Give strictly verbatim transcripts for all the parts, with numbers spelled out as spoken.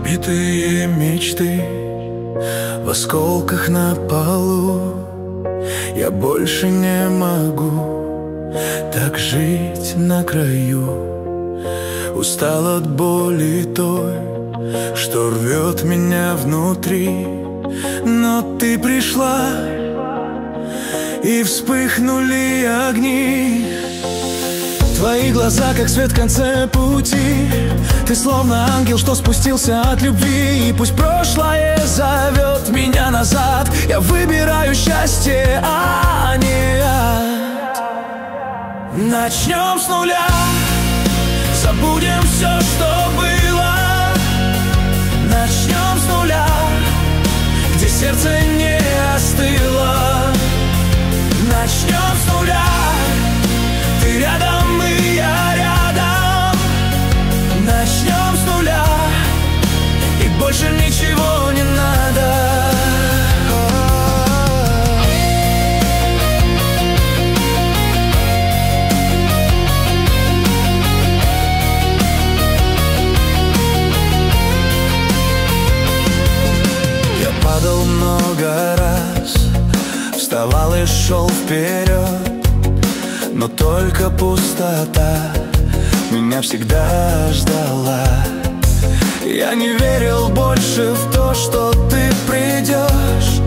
Разбитые мечты в осколках на полу. Я больше не могу так жить на краю. Устал от боли той, что рвет меня внутри. Но ты пришла, и вспыхнули огни. Твои глаза, как свет в конце пути. Ты словно ангел, что спустился от любви. И пусть прошлое зовет меня назад, я выбираю счастье, а не ад. Начнем с нуля, забудем все, что было. Начнем с нуля, где сердце не остыло. Начнем с нуля, ты рядом и я рядом. Начнем с нуля, и больше ничего не надо. Я падал много раз, вставал и шел вперед, но только пустота меня всегда ждала. Я не верил больше в то, что ты придешь.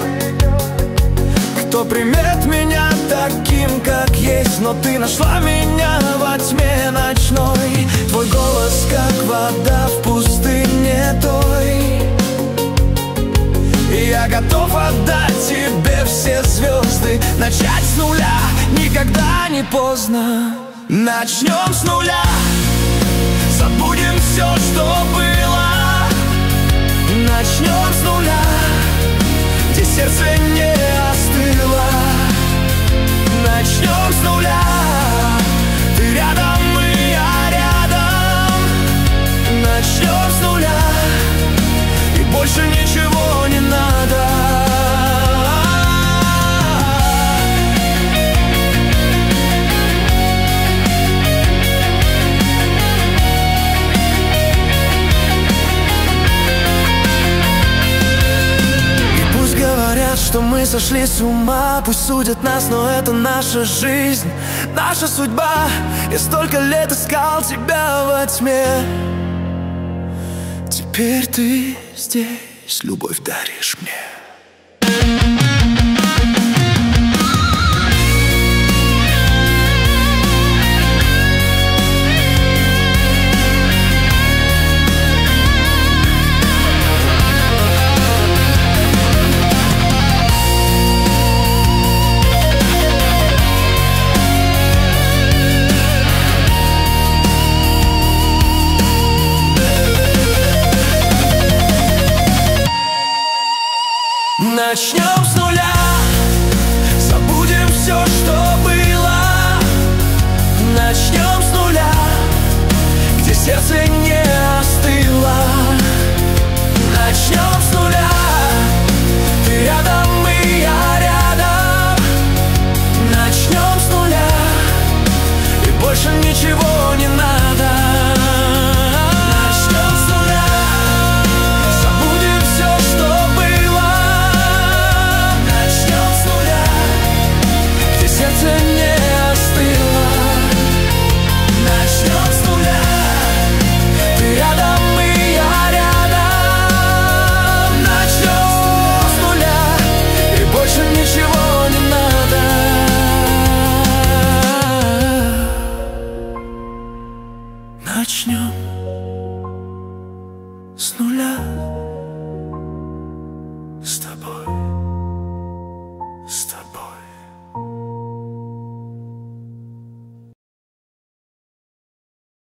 Кто примет меня таким, как есть? Но ты нашла меня во тьме ночной. Твой голос, как вода в пустыне той. И я готов отдать тебе все звезды. Начать с нуля, никогда не поздно. Начнем с нуля, забудем все, что было. Начнем с нуля, где сердце не остыло. Начнем с нуля, ты рядом и я рядом. Начнем с нуля, и больше ничего не надо. Что мы сошли с ума, пусть судят нас, но это наша жизнь, наша судьба. Я столько лет искал тебя во тьме. Теперь ты здесь, любовь даришь мне. Начнем